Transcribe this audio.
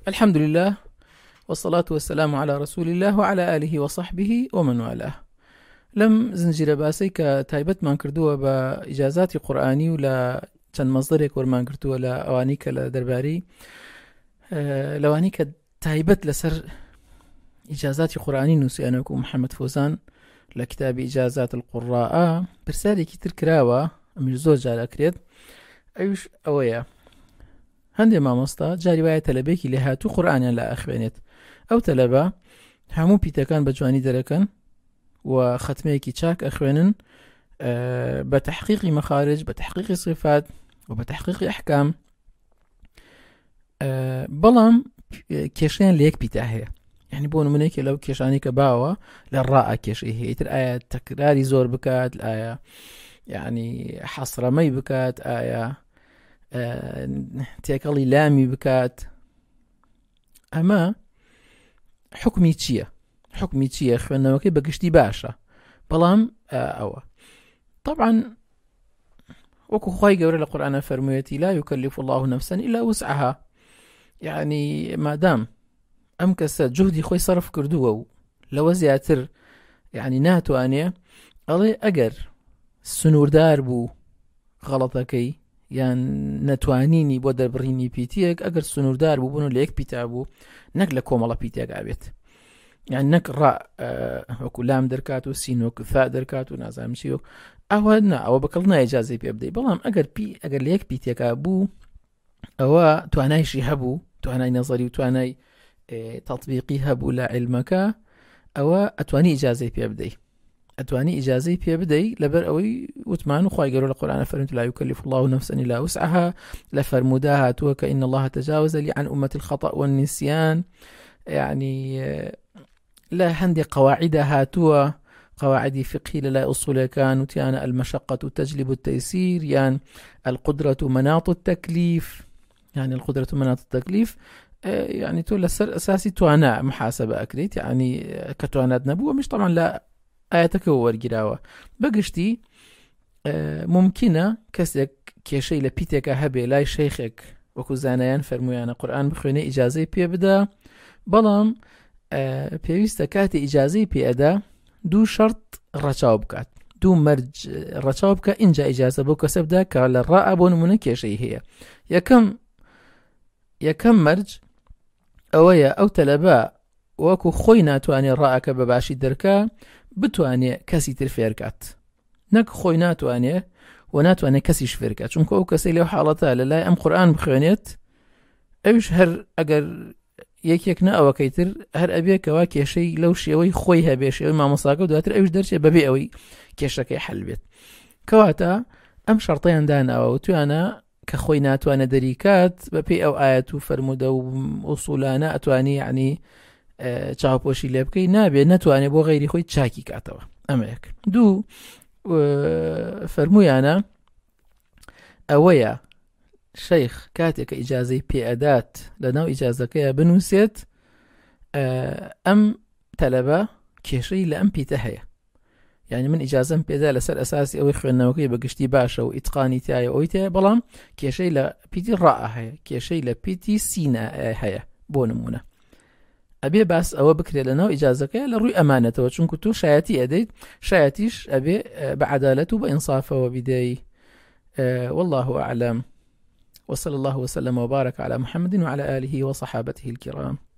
الحمد لله والصلاة والسلام على رسول الله وعلى آله وصحبه ومن والاه. لم زنجيرە باسی کە تایبەتمان کردووە بە ئیجازاتی قورئانی و لە چەند مەزدەرێک وەرمان کردووە لە ئەوانی کە لە دەربارەی لەوانی کە تایبەت لەسەر ئیجازاتی قورئانی نووسیانەوەکو محەممەد فۆزان لە کتابی ئیجازات القوڕاء پرسیارێکی تر کراوە، ئەمیش زۆر جار ئەکرێت، ئەوش ئەوەیە هەندێک مامۆستا جاری وایە تەلەبێکی لێ هاتوو قورئانیان لە ئەخوێنێت، ئەو تەلەبە هەموو پیتەکان بە جوانی دەرەکەن و ختمەیەکی چاک ئەخوێنن بە تحقیقی مەخارج، بە تحقیقی صفات و بە تحقیقی ئەحکام، بەڵام کێشەیان لە یەک پیتە هەیە. یعنی بۆ نمونەیەکە لەو کێشانی کە باوە لە ڕائە کێشەی هەیە، تر ئایا تەکراری زۆر بکات، ئایا یعنی حەسرەمەی بکات، ئایا تێکەڵی لامی بکات، ئەمە حکمی چییە؟ حکمی چییە؟ خوێندنەوەکەی بەگشتی باشە، بەڵام ئەوە طبعا وەکو خی گەورە لە قورئانە فەرموویەتی لا يكلف الله نفسا إلا وسعها، یعنی مادام ئەم کەسە جهدی خۆی سەرف کردووە و لەوە زیاتر یعنی ناتوانێ، ئەڵێ ئەگەر سنووردار بوو غەڵەتەکەی یان نەتوانینی بۆ دەربڕینی پیتیەک، ئەگەر سنووردار بوو بوون و لە یەک پیتا بوو نەک لە کۆمەڵە پیتێک ئابێت، یعنی نەک ڕا وەکو لام دەرکات و سین وەکو فا دەرکات و نازانم چی و ئەوە نا، ئەوە بەکەڵ نایجازەی پێ بدەیت، بەڵام ئەگەر لە یەک پیتێکا بوو ئەوە توانایشی هەبوو، توانای نەزەری و توانای تەطبیقی هەبوو لە عیلمەکە، ئەوە ئەتوانی ئیجازەی پێ بدەیت، ئەتوانی ئیجازەی پێ بدەیت لەبەر ئەوەی وتمان و خی گەورە لە قورئانە فەرموویەتی لا يكلف الله نفسا إلا وسعها، لە فەرموودا هاتووە کە إن الله تجاوز لي عن أمة الخطأ والنسيان، يعني لا هەندێک قواعدە هاتووە، قواعدی فقهی لەلای ئوسوولەکان وتیانە المشقة تجلب التيسير، یان القدرة مناط التكليف، يعني القدرة مناط التكليف، يعني تۆ لەسەر ئەساسی توانا محاسبە ئەکرێت، يعني کە توانات نەبووە مش طبعا لە ئاەتەکە وەرگیراوە. بەگشتی ممکنە کەسێک کێشەی لە پیتێکە هەبێ لای شەیخێک وەکو زانایان فەرموویانە قورئان بخوێنێ ئیجازەی پێ بدە، بەڵام پێویستە کاتی ئیجازەی پێدا دوو شەرت ڕەچاو بکات، دوو مەرج ڕەچاو بکە، اینجا ئیجازە بۆ کەسە بدە کە لە ڕائە بۆ نمونە کێشەی هەیە. یەکەم مەرج ئەوەیە ئەو تەلەبە وەکو خۆی ناتوانێت ڕائەکە بە باشی دەرکە بتوانێت کەسی تر فێرکات، نەک خۆی ناتوانێت و ناتوانێت کەسیش فێرکات، چونکە ئەو کەسەی لەو حاڵەتە لەلای ئەم قورئان بخوێنێت ئەوش هەر ئەگەر یەکێک نە ئەوەکەی تر هەر ئەبێکەوە کێشەی لەو شێوەی خۆی هەبێ، شێوەی مامۆستاکە و دواتر ئەوش دەرچێت بەبێ ئەوەی کێشەکەی حەل بێت. کەواتە ئەم شەرتەیان داناوە و توانە کە خۆی ناتوانە دەریکات بە پێی ئەو ئاەت و فەرموودە و ئوسوولانە ئەتوانی یعنی چاوپۆشی لێ بکەی، نابێت نەتوانێت بۆ غەیری خۆی چاکی کاتەوە. ئەمە یەک. دوو فەرموویانە ئەوەیە شەیخ کاتێککە ئیجازەی پێئەدات لەناو ئیجازەکەیە بنووسێت ئەم تەلەبە کێشەی لە ئەم پیتە هەیە، یعنی من ئیجازەم پێدا لەسەر ئەساسی ئەوەی خوێندنەوەکەی بەگشتی باشە و ئیتقانی تایە ئەوی تایە، بەڵام کێشەی لە پیتی ڕائە هەیە، کێشەی لە پیتی سینە هەیە بۆ نمونە، ئەبێ باس ئەوە بکرێت لەناو ئیجازەکەی لە ڕووی ئەمانەتەوە، چونکە تۆ شایەتی ئەدەیت، شایەتیش ئەبێ بە عەدالەت و بە ئینصافەوە بیدەی. والله أعلم، وصلى الله وسلم وبارك على محمد وعلى آله وصحابته الكرام.